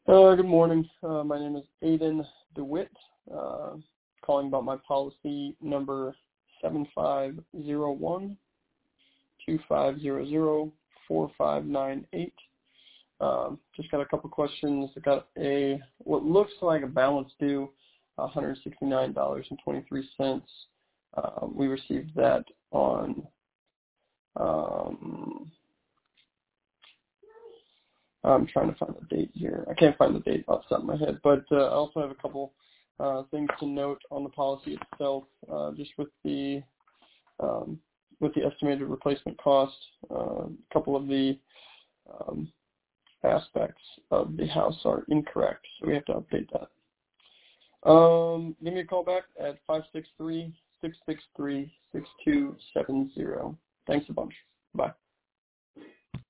Good morning. My name is Aiden DeWitt, calling about my policy number 7501-2500-4598. Just got a couple questions. I got what looks like a balance due, $169.23. We received that on I'm trying to find the date here. I can't find the date off the top of my head, but I also have a couple things to note on the policy itself, just with the estimated replacement cost. A couple of the aspects of the house are incorrect, so we have to update that. Give me a call back at 563-663-6270. Thanks a bunch. Bye.